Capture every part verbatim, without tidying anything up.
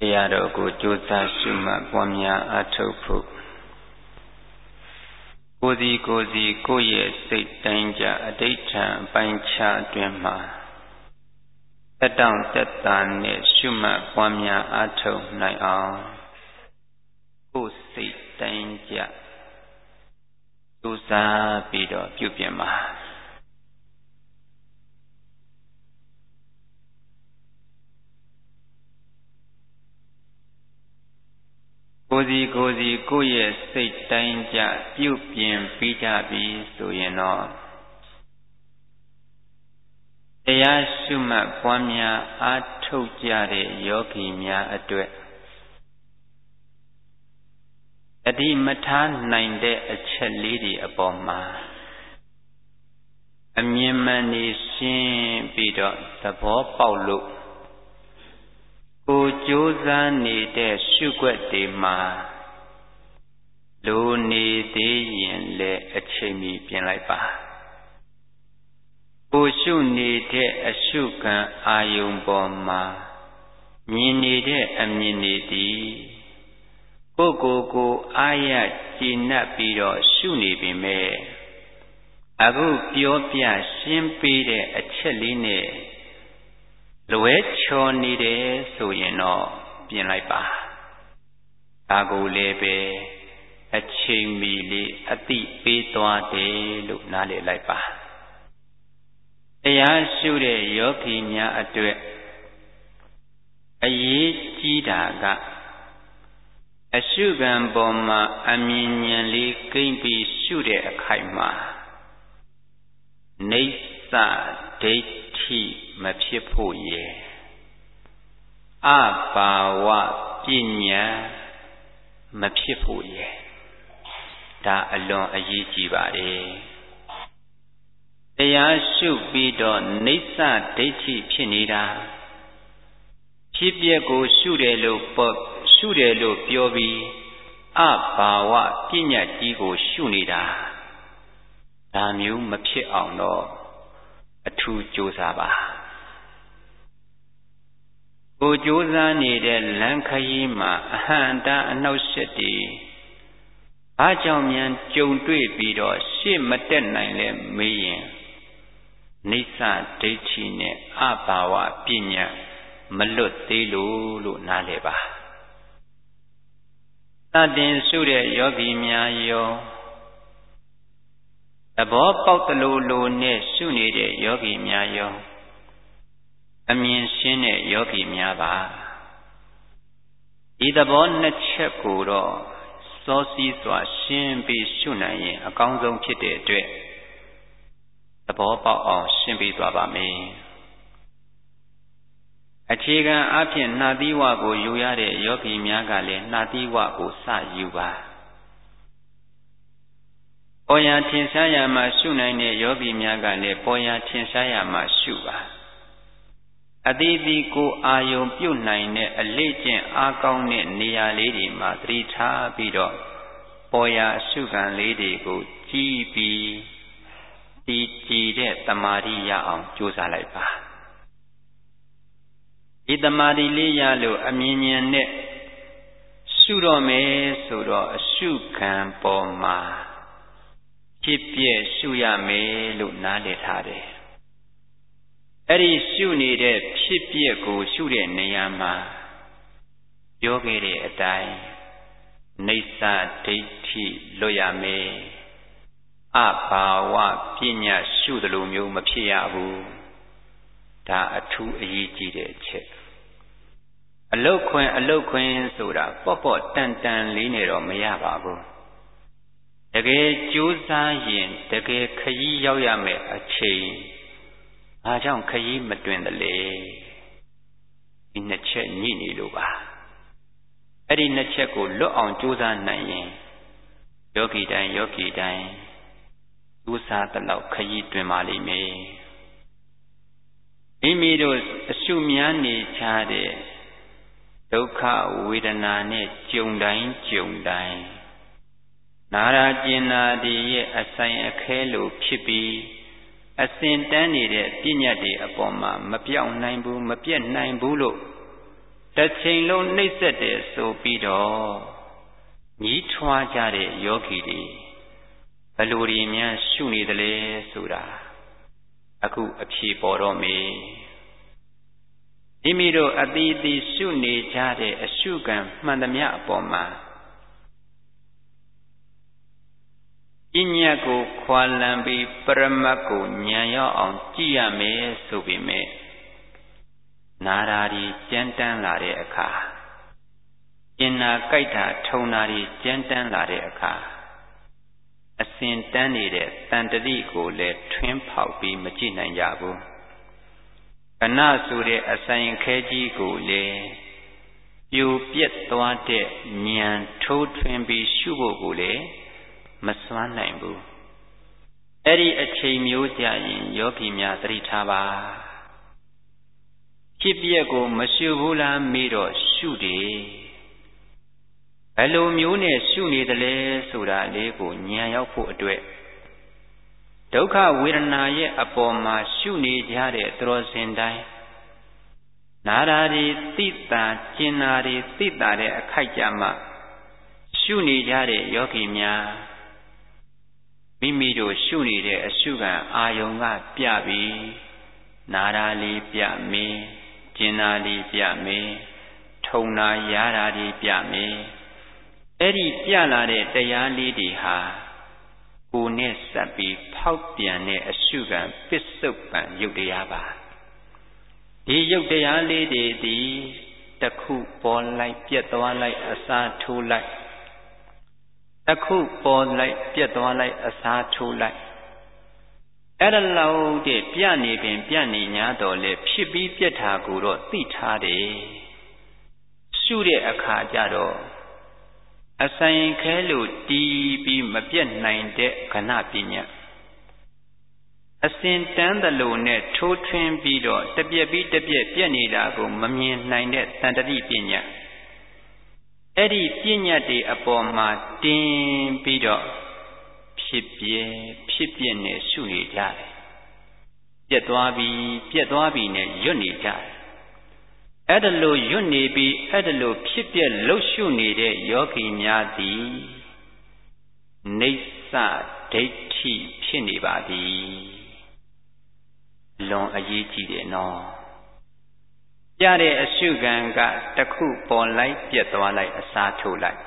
တရားတော်ကိုကြိုးစားရှုမှတ်ပွားများအားထုတ်ဖို့ကိုယ်စီကိုယ်စီကိုယ့်ရဲ့စိတ်တိုင်းကြအဋိဋ္ဌံအပိုင်းခြားအတွင်းမှာတက်တောင့်တက်တာနဲ့ရှုမှတ်ပွားများအားထုတ်နိုင်အောင်ကိုယ်စိတ်တိုင်းကြကြိုးစားပြီးတော့ပြုပြင်ပါကိုယ်စီကိုယ်စီကိုယ့်ရဲ့စိတ်တိုင်းကြပြုပြင်ပြီးကြပြီဆိုရင်တော့တရားရှုမှတ်ပွားများအားထုတ်ကြတဲ့ယောဂီများအတွက်အတိမထားနိုင်တဲ့အချက်လေးတွေအပေါ်မှာအမြင်မှန်နေရှင်းပြီးတော့သဘောပေါက်လို့ကိုကြိုးစားနေတဲ့ရှုွက်တွေမှာလိုနေသေးရင်လည်းအချိန်မီပြင်လိုက်ပါကိုရှုနေတဲ့အရှုခံအာယုံပေါ်မှာမြင်နေတဲ့အမြင်တွေသည်ကိုကိုကိုအာရကြည်နပ်ပြီးတော့ရှုနေပြီမဲ့အခုပြောပြရှင်းပေးတဲ့အချက်လေးနဲ့လွဲချော်နေတယ်ဆိုရင်တော့ပြင်လိုက်ပါဒါကိုလည်းပဲအချိန်မီလေးအတိပေးသွားတယ်လို့နားလည်လိုက်ပါတရားရှုတဲ့ယောဂီများအတွက်အရေးကြီးတာကအရှုခံပေါ်မှာအမြင်ဉာဏ်လေးကိမ့်ပြီးရှုတဲ့အခိုက်မှာနိစ္စဒိဋ္ဌိမဖြစ်ဖို့ရယ်အဘာဝပညာမဖြစ်ဖို့ရယ်ဒါအလွန်အရေးကြီးပါတယ်တရားရှုပြီးတော့နိစ္စဒိဋ္ဌိဖြစ်နေတာဖြစ်ပျက်ကိုရှုတယ်လို့ပေါ့ရှုတယ်လို့ပြောပြီးအဘာဝပညာကြီးကိုရှုနေတာဒါမျိုးမဖြစ်အောင်တော့အထူးကြိုးစားပါကိုကြိုးစားနေတဲ့လမ်းခရီးမှာအဟံတာအနှောက်အယှက်တွေဘာကြောင့်များကြုံတွေ့ပြီးတော့ရှေ့မတက်နိုင်လဲမေးရင်နိစ္စဒိဋ္ဌိနဲ့အဘာဝပညာမလွတ်သေးလို့လို့နားလည်ပါသတင်ရှုတဲ့ယောဂီများရောသဘောပေါက်သလိုလိုနဲ့ရှုနေတဲ့ယောဂီများရောအမြင်ရှင်းတဲ့ယောဂီများပါဒီသဘောနှစ်ချက်ကိုတော့စောစီးစွာရှင်းပြီးရှုနိုင်ရင်အကောင်းဆုံးဖြစ်တဲ့အတွက်သဘောပေါက်အောင်ရှင်းပြီးသွားပါမယ်အခြေခံအဖြစ်နှာသီးဝကိုယူရတဲ့ယောဂီများကလည်းနှာသီးဝကိုစယူပါပေါ်ရာထင်ရှားရာမှာရှုနိုင်တဲ့ယောဂီများကလည်းပေါ်ရာထင်ရှားရာမှာရှုပါအတိအသီးကိုအာယုံပြုတ်နိုင်တဲ့အလေးကျင့်အားကောင်းတဲ့နေရာလေးတွေမှာသတိထားပြီးတော့ပေါ်ရာအရှုခံလေးတွေကိုကြည်ပြီးတည်ကြည်တဲ့တမာတိရအောင်ကြိုးစားလိုက်ပါဒီတမာတိလေးရလို့အမြင်ဉာဏ်နဲ့ရှုတော့မယ်ဆိုတော့အရှုခံပေါ်မှာဖြစ်ပြရှုရမယ်လို့နားလည်ထားတယ်အဲ့ဒီရှုနေတဲ့ဖြစ်ပြကိုရှုတဲ့နေရာမှာပြောခဲ့တဲ့အတိုင်းနိစ္စဒိဋ္ဌိလွတ်ရမယ်အဘာဝပညာရှုသလိုမျိုးမဖြစ်ရဘူးဒါအထူးအရေးကြီးတဲ့အချက်အလုတ်ခွင်အလုတ်ခွင်ဆိုတာပေါ့ပေါ့တန်တန်လေးနဲ့တော့မရပါဘူးတကယ်ကြိုးစားရင်တကယ်ခရီးရောက်ရမယ်အချိန်ဘာကြောင့်ခရီးမတွင်သလဲဒီနှစ်ချက်ညှိနေလို့ပါအဲ့ဒီနှစ်ချက်ကိုလွတ်အောင်ကြိုးစားနိုင်ရင်ယောဂီတိုင်းယောဂီတိုင်းကြိုးစားသလောက်ခရီးတွင်ပါလိမ့်မယ်မိမိတို့အရှုများနေချတဲ့ဒုက္ခဝေဒနာနဲ့ကြုံတိုင်းကြုံတိုင်းနာရာကျင်နာဒီရဲ့အဆိုင်အခဲလိုဖြစ်ပြီးအစဉ်တန်းနေတဲ့ပြဉ္ညာတွေအပေါ်မှာမပြောင်းနိုင်ဘူးမပြတ်နိုင်ဘူးလို့တစ်ချိန်လုံးနှိပ်စက်တယ်ဆိုပြီးတော့ညီးထွားကြတဲ့ယောဂီတွေဘယ်လိုတွေများရှုနေသလဲဆိုတာအခုအဖြေပေါ်တော့မေမိမိတို့အသီးသီးရှုနေကြတဲ့အရှုခံမှန်သမျှအပေါ်မှာပညာကိုခွာလန်းပြီးပရမတ်ကိုဉာဏ်ရောက်အောင်ကြည့်ရမယ်ဆိုပေမဲ့နာရာဒီကြမ်းတမ်းလာတဲ့အခါကျင်နာကြိုက်တာထုံနာဒီကြမ်းတမ်းလာတဲ့အခါအစဉ်တန်းနေတဲ့တန်တတိကိုလည်းထွင်းဖောက်ပြီးမကြည့်နိုင်ကြဘူးခဏဆိုတဲ့အဆိုင်ခဲကြီးကိုလည်းပြိုပြက်သွားတဲ့ဉာဏ်ထိုးထွင်းပြီးရှုဖို့ကိုလည်းမစွမ်းနိုင်ဘူးအဲ့ဒီအချိန်မျိုးကြရင်ယောဂီများသတိထားပါဖြစ်ပျက်ကိုမရှုဘူးလားမေးတော့ရှုတယ်ဘယ်လိုမျိုးနဲ့ရှုနေသလဲဆိုတာလေးကိုဉာဏ်ရောက်ဖို့အတွက်ဒုက္ခဝေဒနာရဲ့အပေါ်မှာရှုနေကြတဲ့သရောစင်တိုင်းနာရာဒီသိတာကျင်နာဒီသိတာတဲ့အခိုက်ကြမှာရှုနေကြတဲ့ယောဂီများမိမိတို့ရှုနေတဲ့အရှုခံအာယုံကပြပြီးနာရာလေးပြမင်းကျင်နာလေးပြမင်းထုံနာရတာလေးပြမင်းအဲ့ဒီပြလာတဲ့တရားလေးတွေဟာကိုယ်နဲ့စပ်ပြီးဖောက်ပြန်တဲ့အရှုခံပစ္စုပန်ယုတ်တရားပါဒီယုတ်တရားလေးတွေဒီတစ်ခုပေါ်လိုက်ပြက်သွားလိုက်အစားထိုးလိုက်တစ်ခုပေါ်လိုက်ပြက်သွားလိုက်အစားထိုးလိုက်အဲ့ဒါလောက်တည်းပြနေပင်ပြနေ냐တော့လေဖြစ်ပြီးပြက်တာကိုတော့သိထားတယ်ရှုတဲ့အခါကျတော့အဆိုင်ခဲလို့တီးပြီးမပြတ်နိုင်တဲ့ခဏပညာအစဉ်တန်းသလိုနဲ့ထိုးထွင်းပြီးတော့တပြက်ပြီးတပြက်ပြက်နေတာကိုမမြင်နိုင်တဲ့တန်တတိပညာအဲ့ဒီပညာတွေအပေါ်မှာတင်းပြီးတော့ဖြစ်ပြဲဖြစ်ပြနဲ့ရှုနေကြတယ်ပြက်သွားပြီပြက်သွားပြီနဲ့ရွတ်နေကြတယ်အဲ့ဒါလိုရွတ်နေပြီးအဲ့ဒါလိုဖြစ်ပြက်လှုပ်ရှုနေတဲ့ယောဂီများသည်နိစ္စဒိဋ္ဌိဖြစ်နေပါသည်လွန်အရေးကြီးတယ်နော်ပြတဲ့အရှုခံကတစ်ခုပေါ်လိုက်ပြက်သွားလိုက်အစားထိုးလိုက်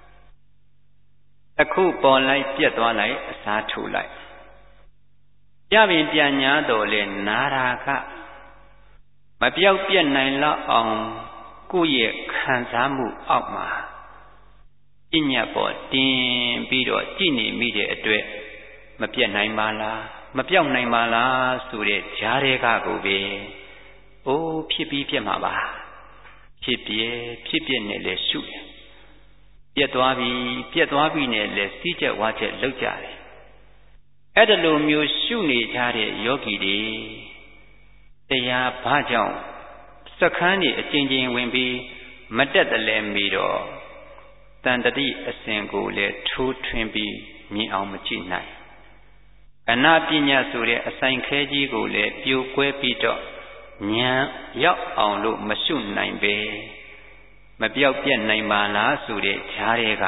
တစ်ခုပေါ်လိုက်ပြက်သွားလိုက်အစားထိုးလိုက်ပြပင်ပြန်ညာတော်လဲနာရာကမပြောက်ပြက်နိုင်လောက်အောင်ကိုယ့်ရဲ့ခံစားမှုအောက်မှာပညာပေါ်တင်ပြီးတော့ကြည်နေမိတဲ့အတွက်မပြက်နိုင်ပါလားမပြောက်နိုင်ပါလားဆိုတဲ့ဂျားတွေကကိုပဲအိုးဖြစ်ပြီးပြက်မှာပါဖြစ်ပြဲဖြစ်ပြက်နဲ့လဲရှုတယ်ပြက်သွားပြီပြက်သွားပြီနဲ့လဲစီးချက်ဝါချက်လောက်ကြတယ်အဲ့ဒါလိုမျိုးရှုနေကြတဲ့ယောဂီတွေတရားဘာကြောင့်စခန်းနေအချင်းချင်းဝင်ပြီးမတက်တလဲမီတော့တန်တတိအစဉ်ကိုလည်းထိုးထွင်းပြီးမြင်အောင်မကြည့်နိုင်အနာပညာဆိုတဲ့အဆိုင်ခဲကြီးကိုလည်းပြိုကွဲပြီးတော့ဉာဏ်ရောက်အောင်လို့မရှုနိုင်ပဲမပြောက်ပြက်နိုင်ပါလားဆိုတဲ့ဈာတွေက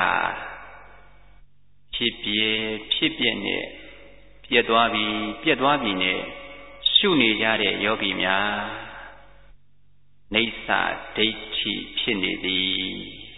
ဖြစ်ပြဲဖြစ်ပြက်နဲ့ပြက်သွားပြီပြက်သွားပြီနဲ့ရှုနေကြတဲ့ယောဂီများနိစ္စဒိဋ္ဌိဖြစ်နေသည်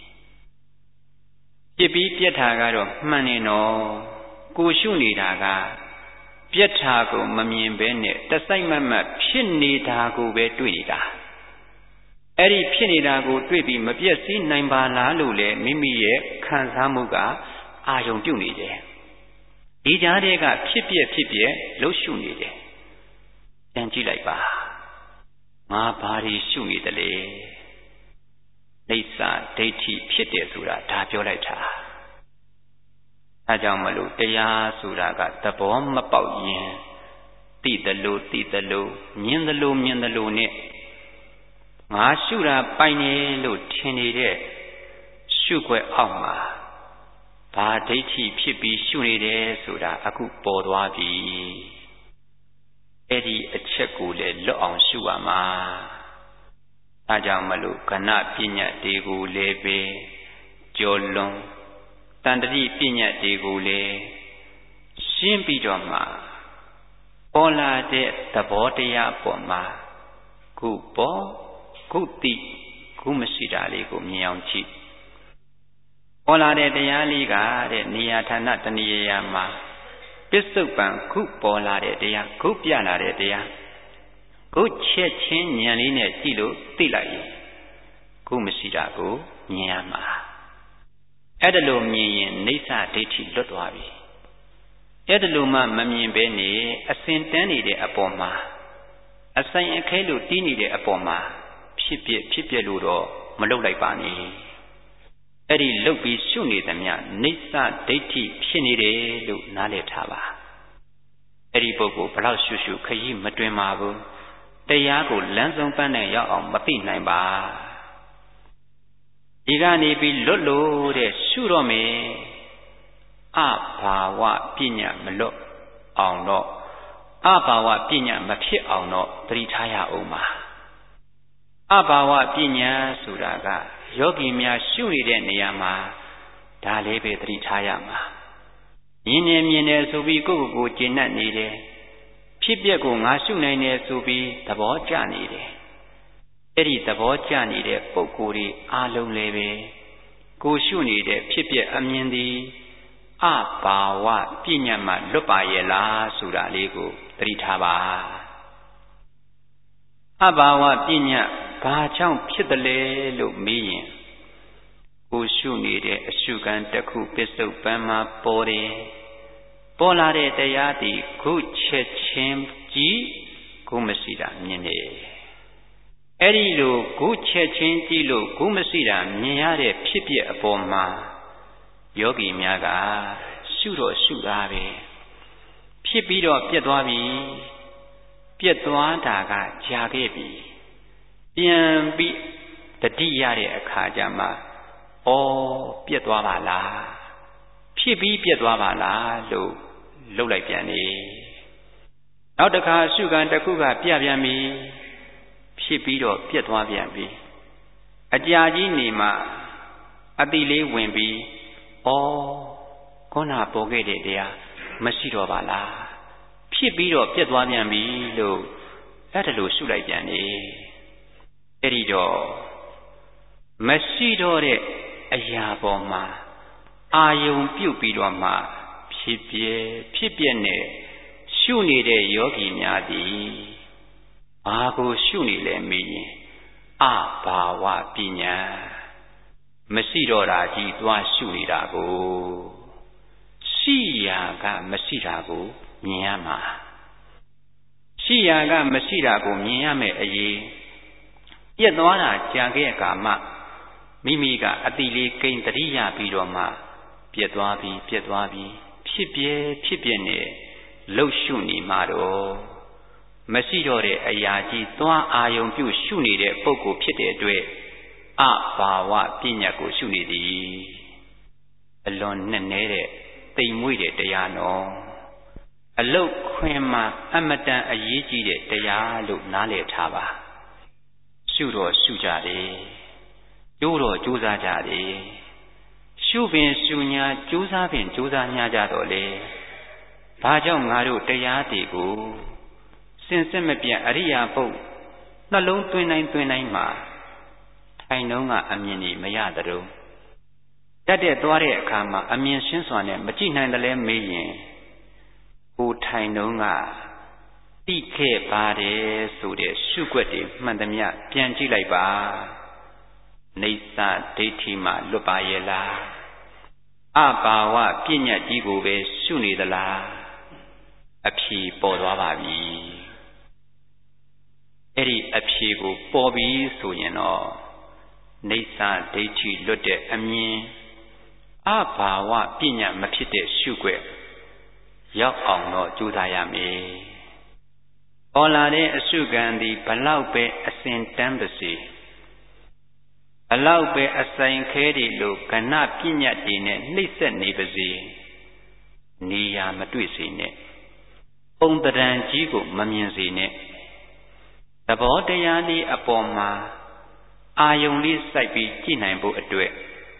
ပြစ်ပြီးပြက်တာကတော့မှန်နေတော့ကိုရှုနေတာကပြက်တာကိုမမြင်ဘဲနဲ့တစိုက်မတ်မတ်ဖြစ်နေတာကိုပဲတွေ့နေတာအဲ့ဒီဖြစ်နေတာကိုတွေ့ပြီးမပြက်စီးနိုင်ပါလားလို့လေမိမိရဲ့ခံစားမှုကအာယုံပြုတ်နေတယ်ဒီကြားထဲကဖြစ်ပြက်ဖြစ်ပြက်လှုပ်ရှုနေတယ်ပြန်ကြည့်လိုက်ပါငါဘာတွေရှုနေသလဲနိစ္စဒိဋ္ဌိဖြစ်တယ်ဆိုတာဒါပြောလိုက်တာအဲကြောင့်မလို့တရားဆိုတာကသဘောမပေါက်ရင်သိတယ်လို့သိတယ်လို့မြင်တယ်လို့မြင်တယ်လို့နဲ့ငါရှုတာပိုင်နေလို့ထင်နေတဲ့ရှုခွက်အောက်မှာဘာဒိဋ္ဌိဖြစ်ပြီးရှုနေတယ်ဆိုတာအခုပေါ်သွားပြီအဲ့ဒီအချက်ကိုလည်းလွတ်အောင်ရှုရမှာဒါကြောင့်မလို့ကဏပညာတွေကိုလည်းပဲကျော်လွန်တန်တတိပညာတွေကိုလည်းရှင်းပြီးတော့မှပေါ်လာတဲ့သဘောတရားပေါ်မှာခုပေါ်ခုတိခုမရှိတာလေးကိုမြင်အောင်ကြည့်ပေါ်လာတဲ့တရားလေးကတဲ့နေရာဌာနတဏှာရာမှာပစ္စုပန်ခုပေါ်လာတဲ့တရားခုပြလာတဲ့တရားခုချက်ချင်းဉာဏ်လေးနဲ့ကြည့်လို့သိလိုက်ရင်ခုမရှိတာကိုမြင်ရမှာအဲ့ဒါလိုမြင်ရင်နေဆဒိဋ္ဌိလွတ်သွားပြီအဲ့ဒါလိုမှမမြင်ဘဲနေအစင်တန်းနေတဲ့အပေါ်မှာအဆိုင်အခဲလို့တီးနေတဲ့အပေါ်မှာဖြစ်ပြဖြစ်ပြလို့တော့မလုပ်လိုက်ပါနဲ့အဲ့ဒီလုတ်ပြီးရှုနေသမျှနေဆဒိဋ္ဌိဖြစ်နေတယ်လို့နားလည်ထားပါအဲ့ဒီပုဂ္ဂိုလ်ဘလောက်ရှုရှုခရီးမတွင်ပါဘူးတရားကိုလမ်းဆုံးပန်းနဲ့ရောက်အောင်မသိနိုင်ပါဒီကနေပြီးလွတ်လို့တဲ့ရှုတော့မယ်အဘာဝပညာမလွတ်အောင်တော့အဘာဝပညာမဖြစ်အောင်တော့သတိထားရအောင်ပါအဘာဝပညာဆိုတာကယောဂီများရှုနေတဲ့နေရာမှာဒါလေးပဲသတိထားရမှာမြင်နေမြင်နေဆိုပြီးကိုယ့်ကိုယ်ကိုကျင့်တတ်နေတယ်ဖြစ်ပျက်ကိုငါရှုနိုင်တယ်ဆိုပြီးသဘောကျနေတယ်အဲ့ဒီသဘောကျနေတဲ့ပုံကိုယ်တွေအားလုံးလည်းပဲကိုရှုနေတဲ့ဖြစ်ပျက်အမြင်သည်အဘာဝပညာမှလွတ်ပါရဲ့လားဆိုတာလေးကိုသတိထားပါအဘာဝပညာဘာကြောင့်ဖြစ်တယ်လဲလို့မေးရင်ကိုရှုနေတဲ့အရှုခံတစ်ခုပစ္စုပန်မှာပေါ်တယ်ပေါ်လာတဲ့တရားဒီခုချက်ချင်းကြည့်ခုမရှိတာမြင်တယ်အဲ့ဒီလိုခုချက်ချင်းကြည့်လို့ခုမရှိတာမြင်ရတဲ့ဖြစ်ပျက်အပေါ်မှာယောဂီများကရှုတော့ရှုတာပဲဖြစ်ပြီးတော့ပြတ်သွားပြီပြတ်သွားတာကကြာခဲ့ပြီပြန်ပြီးတတိရတဲ့အခါကျမှဩပြတ်သွားပါလားဖြစ်ပြီးပြတ်သွားပါလားလို့လှုပ်လိုက်ပြန်နေနောက်တစ်ခါရှုခံတစ်ခုကပြပြန်ပြီဖြစ်ပြီးတော့ပြတ်သွားပြန်ပြီအကြာကြီးနေမှအတိလေးဝင်ပြီးဩခုနပေါ်ခဲ့တဲ့တရားမရှိတော့ပါလားဖြစ်ပြီးတော့ပြတ်သွားပြန်ပြီလို့အဲ့ဒါလို့ရှုလိုက်ပြန်နေအဲ့ဒီတော့မရှိတော့တဲ့အရာပေါ်မှာအာယုံပြုတ်ပြီးတော့မှဖြစ်ပြဖြစ်ပြနဲ့ရှုနေတဲ့ယောဂီများသည်ဘာကိုရှုနေလဲမေးရင်အဘာဝပညာမရှိတော့တာကြီးသွားရှုနေတာကိုရှိရာကမရှိတာကိုမြင်ရမှာရှိရာကမရှိတာကိုမြင်ရမယ်အရေးပြတ်သွားတာကြာခဲ့ကာမှမိမိကအတိလေးကိန်းတတိယပြီးတော့မှပြတ်သွားပြီပြတ်သွားပြီဖြစ်ပြဲဖြစ်ပြဲနဲ့လှုပ်ရှုနေမှာတော့မရှိတော့တဲ့အရာကြီးသွားအာယုံပြုရှုနေတဲ့ပုဂ္ဂိုလ်ဖြစ်တဲ့အတွက်အဘာဝပညာကိုရှုနေသည်အလွန်နဲ့နေတဲ့တိမ်မွေ့တဲ့တရားနော်အလုတ်ခွင်မှာအမတန်အရေးကြီးတဲ့တရားလို့နားလည်ထားပါရှုတော့ရှုကြတယ်ကျိုးတော့ကြိုးစားကြတယ်ရှုပင်ရှုညာကြိုးစားပင်ကြိုးစားညာကြတော့လေဘာကြောင့်ငါတို့တရားတွေကိုစင်စစ်မပြတ်အရိယာပုတ်နှလုံးသွင်းတိုင်းသွင်းတိုင်းမှာထိုင်နှုံးကအမြင်ကြီးမရတဲ့တုံးတက်တဲ့သွားတဲ့အခါမှာအမြင်ရှင်းစွာနဲ့မကြည့်နိုင်တယ်လဲမေးရင်ကိုထိုင်နှုံးကတိခဲ့ပါတယ်ဆိုတဲ့ရှုွက်တွေမှန်သမျှပြန်ကြည့်လိုက်ပါနေဆဒိဋ္ဌိမှလွတ်ပါရဲ့လားအဘာဝပညာကြီးကိုပဲရှုနေသလားအဖြေပေါ်သွားပါပြီအဲ့ဒီအဖြေကိုပေါ်ပြီဆိုရင်တော့နေဆဒိဋ္ဌိလွတ်တဲ့အမြင်အဘာဝပညာမဖြစ်တဲ့ရှုွက်ရောက်အောင်တော့ကြိုးစားရမယ်ပေါ်လာတဲ့အရှုခံသည်ဘလောက်ပဲအစဉ်တန်းပါစေဘလောက်ပဲအဆိုင်ခဲတွေလို့ကဏပညာတွေနဲ့နှိမ့်ဆက်နေပါစေနေရာမတွေ့စေနဲ့ပုံတရံကြီးကိုမမြင်စေနဲ့သဘောတရားလေးအပေါ်မှာအာယုံလေးစိုက်ပြီးကြည့်နိုင်ဖို့အတွက်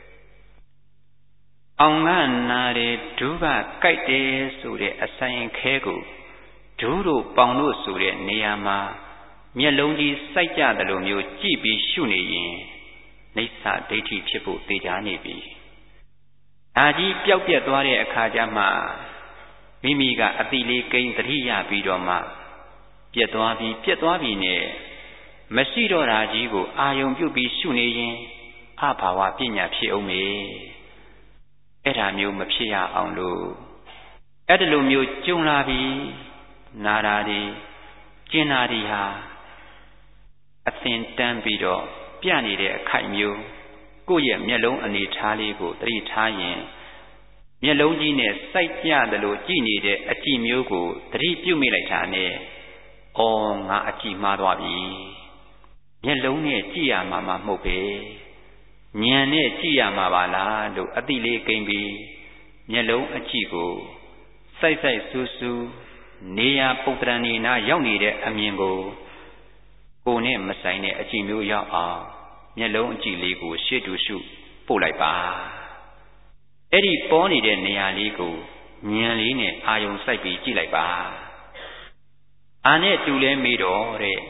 အောင်ကနာတဲ့ဒုကကြိုက်တယ်ဆိုတဲ့အဆိုင်ခဲကိုဒုတို့ပေါင်တို့ဆိုတဲ့နေရာမှာမျက်လုံးကြီးစိုက်ကြတယ်လို့မျိုးကြည့်ပြီးရှုနေရင်နိစ္စဒိဋ္ဌိဖြစ်ဖို့သေချာနေပြီ။ဒါကြီးပျောက်ပြက်သွားတဲ့အခါကျမှမိမိကအတိလေးကိန်းသတိရပြီးတော့မှပြက်သွားပြီးပြက်သွားပြီးနဲ့မရှိတော့တာကြီးကိုအာယုံပြုတ်ပြီးရှုနေရင်အဘာဝပညာဖြစ်အောင်မေအဲ့ဒါမျိုးမဖြစ်ရအောင်လို့အဲ့ဒီလိုမျိုးကြုံလာပြီးနာတာဒီကျင်နာဒီဟာအသင်တန်းပြီးတော့ပြနေတဲ့အခိုက်မျိုးကိုယ့်ရဲ့မျက်လုံးအနေထားလေးကိုသတိထားရင်မျက်လုံးကြီးနဲ့စိုက်ကြတယ်လို့ကြည့်နေတဲ့အကြည့်မျိုးကိုသတိပြုမိလိုက်တာနဲ့အော်ငါအကြည့်မှားသွားပြီမျက်လုံးနဲ့ကြည့်ရမှာမဟုတ်ပဲဉာဏ်နဲ့ကြည့်ရမှာပါလားလို့အတိလေးကိန်းပြီးမျက်လုံးအကြည့်ကိုစိုက်စိုက်ဆူဆူနေရပုတ္တရဏီနာရောက်နေတဲ့အမြင်ကိုကိုယ်နဲ့မဆိုင်တဲ့အကြည့်မျိုးရောက်အောင်မျက်လုံးအကြည့်လေးကိုရှေ့တူရှုပို့လိုက်ပါအဲ့ဒီပေါ်နေတဲ့နေရာလေးကိုဉာဏ်လေးနဲ့အာယုံစိုက်ပြီးကြည့်လိုက်ပါအာနဲ့တူလဲမေးတော့တဲ့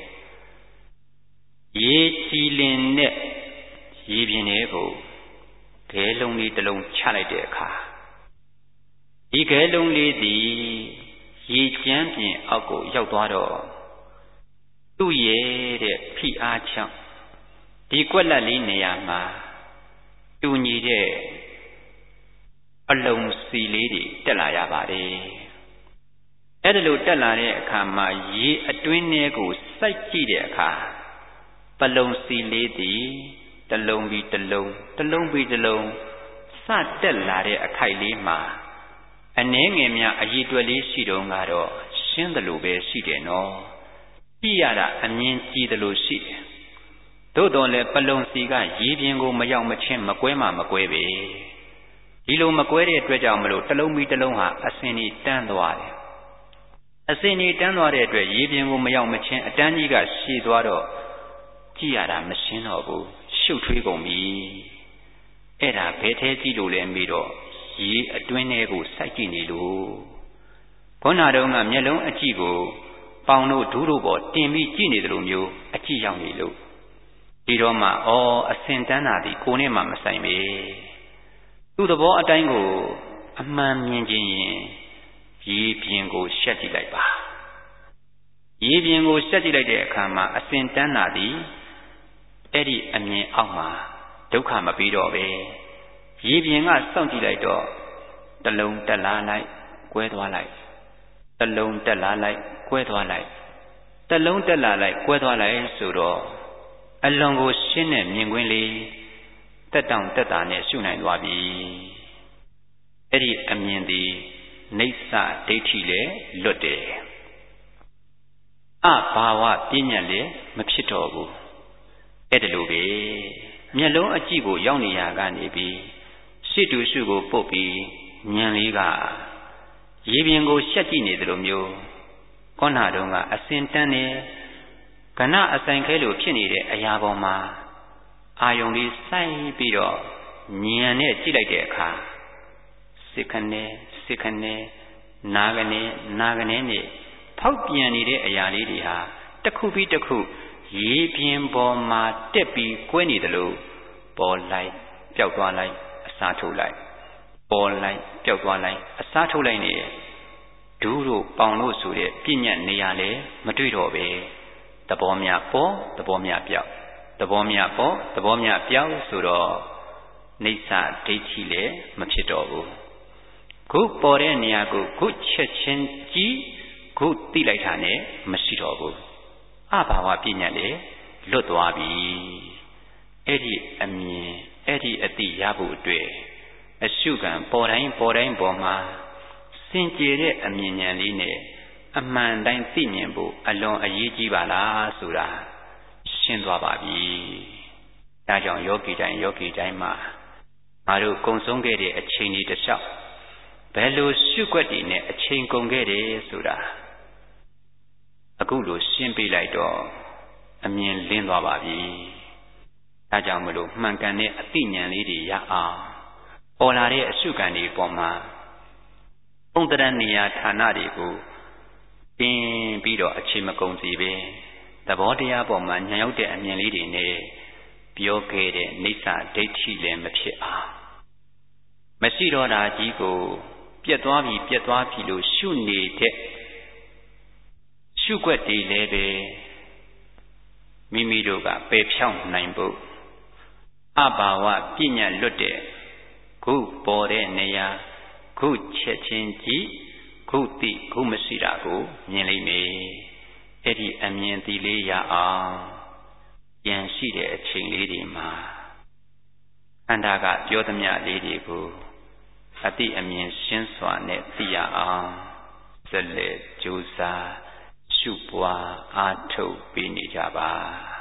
ရေကြည်လင်တဲ့ရေပြင်တွေကိုခဲလုံးလေးတစ်လုံးချလိုက်တဲ့အခါဒီခဲလုံးလေးသည်ရေကျမ်းပြင်အောက်ကိုရောက်သွားတော့သူ့ရဲ့တဲ့ဖိအားချောင်းဒီကွက်လက်လေးနေရာမှာတူညီတဲ့အလုံးစီလေးတွေတက်လာရပါတယ်အဲ့ဒါလို့တက်လာတဲ့အခါမှာရေအတွင်းထဲကိုစိုက်ကြည့်တဲ့အခါပလုံစီလေးသည်တလုံးပြီးတလုံးတလုံးပြီးတလုံးစတက်လာတဲ့အခိုက်လေးမှာအနှဲငယ်များအည်တွက်လေးရှိတုန်းကတော့ရှင်းတယ်လို့ပဲရှိတယ်နော်ကြည့်ရတာအမြင်ကြည့်တယ်လို့ရှိတယ်သို့တော်လည်းပလုံစီကရေပြင်ကိုမရောက်မချင်းမကွဲမှမကွဲပဲဒီလိုမကွဲတဲ့အတွက်ကြောင့်မလို့တလုံးပြီးတလုံးဟာအစင်ကြီးတန်းသွားတယ်အစင်ကြီးတန်းသွားတဲ့အတွက်ရေပြင်ကိုမရောက်မချင်းအတန်းကြီးကရှည်သွားတော့ကြည့်ရတာမရှင်းတော့ဘူးရှုပ်ထွေးကုန်ပြီအဲ့ဒါဘယ်ထဲကြည့်လို့လဲမေးတော့ရေအတွင်းထဲကိုစိုက်ကြည့်နေလို့ခေါနာတုံးကမျက်လုံးအကြည့်ကိုပေါင်တို့ဒူးတို့ပေါ်တင်ပြီးကြည့်နေတယ်လို့မျိုးအကြည့်ရောက်နေလို့ဒီတော့မှဩအစင်တန်းတာဒီကိုနဲ့မှမဆိုင်ပဲသူ့သဘောအတိုင်းကိုအမှန်မြင်ခြင်းရင်ရေပြင်ကိုရှက်ကြည့်လိုက်ပါရေပြင်ကိုရှက်ကြည့်လိုက်တဲ့အခါမှာအစင်တန်းတာဒီအဲ့ဒီအမြင်အောက်မှာဒုက္ခမပြီးတော့ပဲရေပြင်ကစောင့်ကြည့်လိုက်တော့တလုံးတက်လာလိုက်ကွဲသွားလိုက်တလုံးတက်လာလိုက်ကွဲသွားလိုက်တလုံးတက်လာလိုက်ကွဲသွားလိုက်ဆိုတော့အလွန်ကိုရှင်းတဲ့မြင်ကွင်းလေးတက်တောင့်တက်တာနဲ့ရှုနိုင်သွားပြီအဲ့ဒီအမြင်သည်နိစ္စဒိဋ္ဌိလည်းလွတ်တယ်အဘာဝပညာလည်းမဖြစ်တော့ဘူးအဲ့ဒါလိုပဲမျက်လုံးအကြည့်ကိုရောက်နေရကနေပြီးရှေ့တူရှုကိုပုတ်ပြီးဉာဏ်လေးကရေပြင်ကိုရှက်ကြည့်နေသလိုမျိုးခေါနာတုံးကအစင်တန်းနေကဏအဆိုင်ခဲလိုဖြစ်နေတဲ့အရာပေါ်မှာအာယုံလေးစိုက်ပြီးတော့ဉာဏ်နဲ့ကြည့်လိုက်တဲ့အခါစိတ်ခနဲ့စိတ်ခနဲ့နားကနေနားကနေနဲ့ဖောက်ပြန်နေတဲ့အရာလေးတွေဟာတစ်ခုပြီးတစ်ခုရေပြင်ပေါ်မှာတက်ပြီးကွဲနေတယ်လို့ပေါ်လိုက်ပျောက်သွားလိုက်အစားထုတ်လိုက်ပေါ်လိုက်ပျောက်သွားလိုက်အစားထုတ်လိုက်နေဒူးတို့ပေါင်တို့ဆိုတဲ့ပြည့်ညတ်နေရာလဲမတွေ့တော့ပဲသဘောမြပေါ်သဘောမြပျောက်သဘောမြပေါ်သဘောမြပျောက်ဆိုတော့နိစ္စဒိဋ္ဌိလည်းမဖြစ်တော့ဘူးခုပေါ်တဲ့နေရာကိုခုချက်ချင်းကြည့်ခုသိလိုက်တာနဲ့မရှိတော့ဘူးအဘာဝပညာလည်းလွတ်သွားပြီအဲ့ဒီအမြင်အဲ့ဒီအတိရဖို့အတွက်အရှုခံပေါ်တိုင်းပေါ်တိုင်းပေါ်မှာစင်ကြယ်တဲ့အမြင်ဉာဏ်လေးနဲ့အမှန်တိုင်းသိမြင်ဖို့အလွန်အရေးကြီးပါလားဆိုတာရှင်းသွားပါပြီဒါကြောင့်ယောဂီတိုင်းယောဂီတိုင်းမှာငါတို့ကုံဆုံးခဲ့တဲ့အချိန်ဒီတစ်လျှောက်ဘယ်လိုရှုွက်တည်နဲ့အချိန်ကုန်ခဲ့တယ်ဆိုတာအခုလိုရှင်းပြလိုက်တော့အမြင်လင်းသွားပါပြီဒါကြောင့်မလို့မှန်ကန်တဲ့အသိဉာဏ်လေးတွေရအောင်ပေါ်လာတဲ့အရှုခံတွေပေါ်မှာပုံတရနေရာဌာနတွေကိုတင်ပြီးတော့အခြေမကုန်စီပဲသဘောတရားပေါ်မှာညံရောက်တဲ့အမြင်လေးတွေနဲ့ပြောခဲ့တဲ့နေဆာဒိဋ္ဌိလည်းမဖြစ်အောင်မရှိတော့တာကြီးကိုပြတ်သွားပြီပြတ်သွားပြီလို့ရှုနေတဲ့ရှုွက်တွေလည်းပဲမိမိတို့ကပယ်ဖြောင်းနိုင်ဖို့အဘာဝပြည့်ညတ်လွတ်တဲ့ခုပေါ်တဲ့နေရာခုချက်ချင်းကြည့်ခုတိခုမရှိတာကိုမြင်လိမ့်မယ်အဲ့ဒီအမြင်သီလေးရအောင်ပြန်ရှိတဲ့အချိန်လေးတွေမှာခန္ဓာကပြောသမျှလေးတွေကိုအတိအမြင်ရှင်းစွာနဲ့သိရအောင်ဇလက်ကြိုးစားရှုပွားအားထုတ်ပေးနေကြပါ